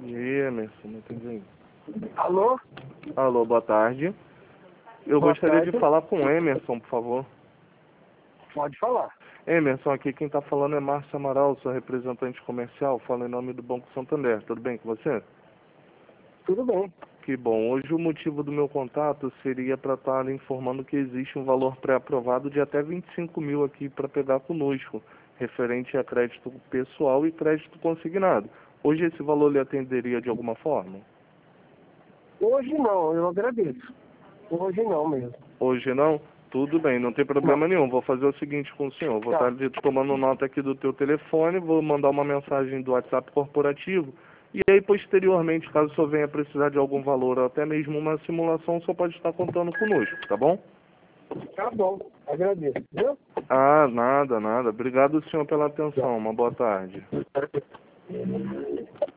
E aí, Emerson, não entendi aí. Alô? Alô, boa tarde. Eu Boa gostaria de tarde. falar com o Emerson, por favor. Pode falar. Emerson, aqui quem está falando é Márcio Amaral, sou representante comercial, falo em nome do Banco Santander. Tudo bem com você? Tudo bem. Que bom. Hoje o motivo do meu contato seria para estar informando que existe um valor pré-aprovado de até 25 mil aqui para pegar conosco, referente a crédito pessoal e crédito consignado. Hoje esse valor lhe atenderia de alguma forma? Hoje não, eu agradeço. Hoje não mesmo. Hoje não? Tudo bem, não tem problema nenhum. Vou fazer o seguinte com o senhor. Vou Tá. estar tomando nota aqui do teu telefone, vou mandar uma mensagem do WhatsApp corporativo. E aí, posteriormente, caso o senhor venha precisar de algum valor ou até mesmo uma simulação, o senhor pode estar contando conosco, tá bom? Tá bom, agradeço. Viu? Ah, nada, nada. Obrigado, senhor, pela atenção. Uma boa tarde.